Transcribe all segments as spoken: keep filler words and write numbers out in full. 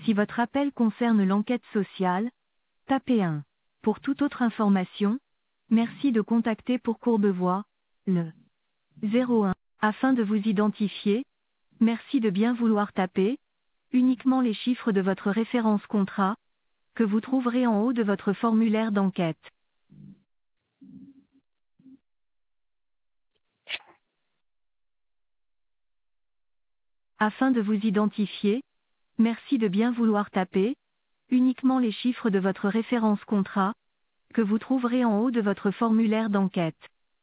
Si votre appel concerne l'enquête sociale, tapez un. Pour toute autre information, merci de contacter pour Courbevoie, le zéro un. Afin de vous identifier, merci de bien vouloir taper uniquement les chiffres de votre référence contrat, que vous trouverez en haut de votre formulaire d'enquête. Afin de vous identifier, merci de bien vouloir taper uniquement les chiffres de votre référence contrat, que vous trouverez en haut de votre formulaire d'enquête.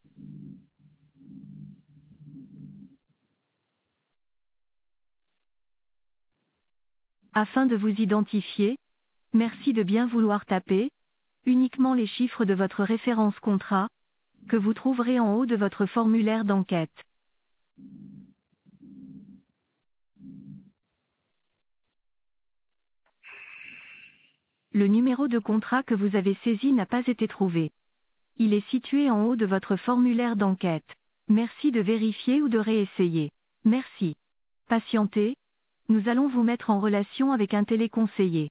Afin de vous identifier, merci de bien vouloir taper uniquement les chiffres de votre référence contrat, que vous trouverez en haut de votre formulaire d'enquête. Le numéro de contrat que vous avez saisi n'a pas été trouvé. Il est situé en haut de votre formulaire d'enquête. Merci de vérifier ou de réessayer. Merci. Patientez. Nous allons vous mettre en relation avec un téléconseiller.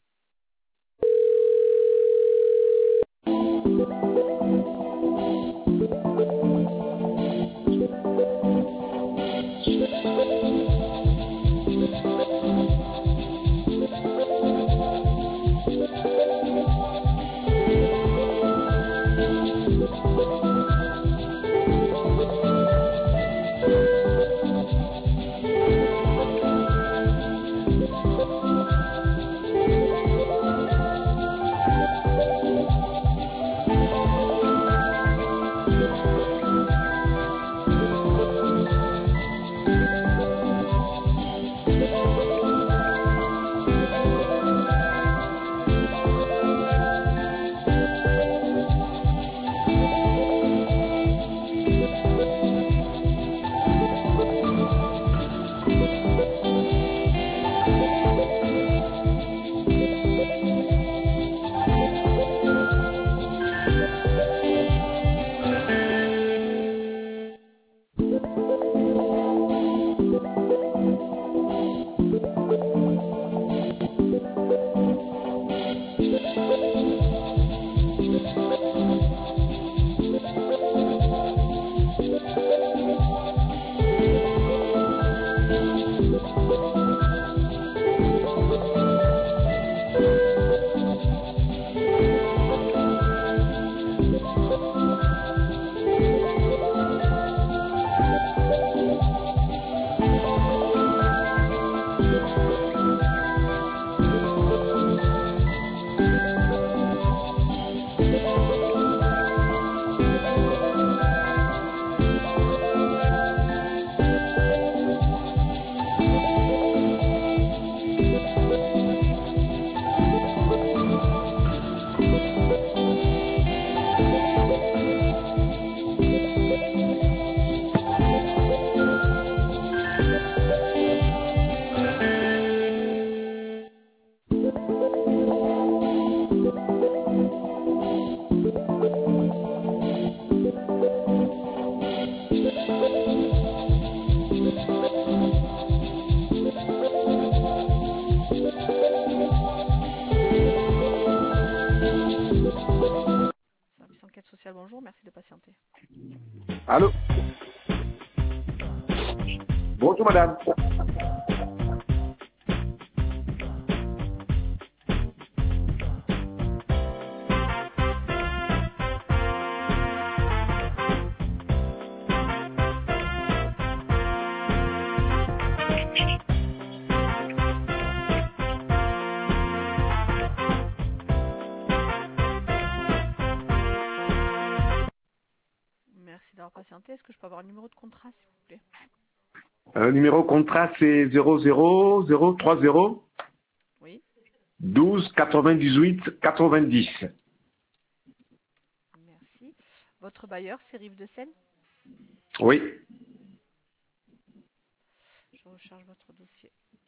Service enquête sociale, bonjour, merci de patienter. Allô? Bonjour madame. Merci d'avoir patienté. Est-ce que je peux avoir un numéro de contrat, s'il vous plaît? Le numéro contrat c'est zéro zéro zéro trois zéro Oui. douze quatre-vingt-dix-huit quatre-vingt-dix. Merci. Votre bailleur, c'est Rive de Seine? Oui. Je recharge votre dossier.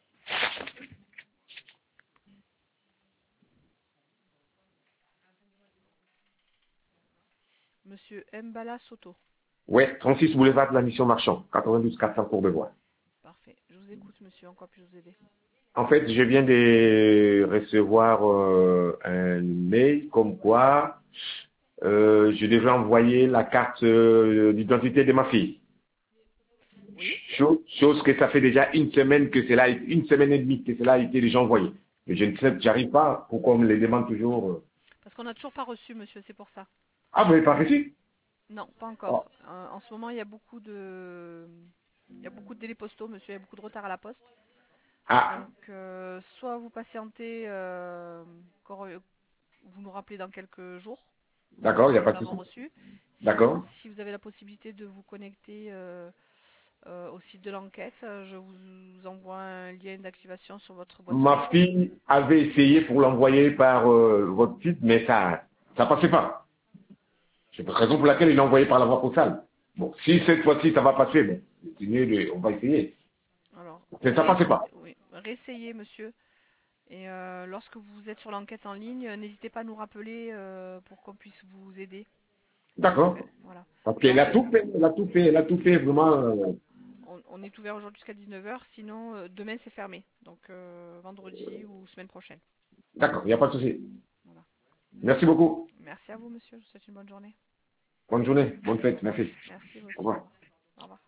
Monsieur Mbala Soto. Oui, trente-six boulevard de la Mission Marchand, quatre-vingt-douze quatre cents Courbevoie. Parfait. Je vous écoute, monsieur. En quoi puis-je vous aider? En fait, je viens de recevoir euh, un mail comme quoi euh, je devrais envoyer la carte euh, d'identité de ma fille. Oui. Chose, chose que ça fait déjà une semaine que cela, une semaine et demie que cela a été déjà envoyé. Mais je ne sais, j'arrive pas. Pourquoi on me les demande toujours euh... Parce qu'on n'a toujours pas reçu, monsieur, c'est pour ça. Ah, vous n'avez pas reçu? Non, pas Oh. encore. Euh, en ce moment, il y a beaucoup de, il y a beaucoup de délais postaux, monsieur. Il y a beaucoup de retard à la poste. Ah, Donc, euh, soit vous patientez, euh, encore- vous nous rappelez dans quelques jours, une d'accord, il fois n'y a que pas nous de l'avons souci. reçu. Sinon, D'accord. si vous avez la possibilité de vous connecter euh, euh, au site de l'enquête, euh, je vous envoie un lien d'activation sur votre boîte Ma mail. fille avait essayé pour l'envoyer par euh, votre site, mais ça ça passait pas. C'est la raison pour laquelle il l'a envoyé par la voie postale. Bon, si cette fois-ci ça va passer, bon, c'est mieux de- on va essayer. Alors, Mais ça passait pas. réessayez, oui, réessayez, monsieur. Et euh, lorsque vous êtes sur l'enquête en ligne, euh, n'hésitez pas à nous rappeler euh, pour qu'on puisse vous aider. Parce que, D'accord. voilà. Parce qu'elle Alors, a je, tout fait, elle a tout fait, elle a tout fait vraiment. euh, on, on est ouvert aujourd'hui jusqu'à dix-neuf heures, sinon euh, demain c'est fermé. Donc euh, vendredi ou semaine prochaine. D'accord, il n'y a pas de souci. Voilà. Merci beaucoup. Merci à vous, monsieur. Je vous souhaite une bonne journée. Bonne journée, bonne fête, merci. Merci, vous Au aussi. revoir. Au revoir.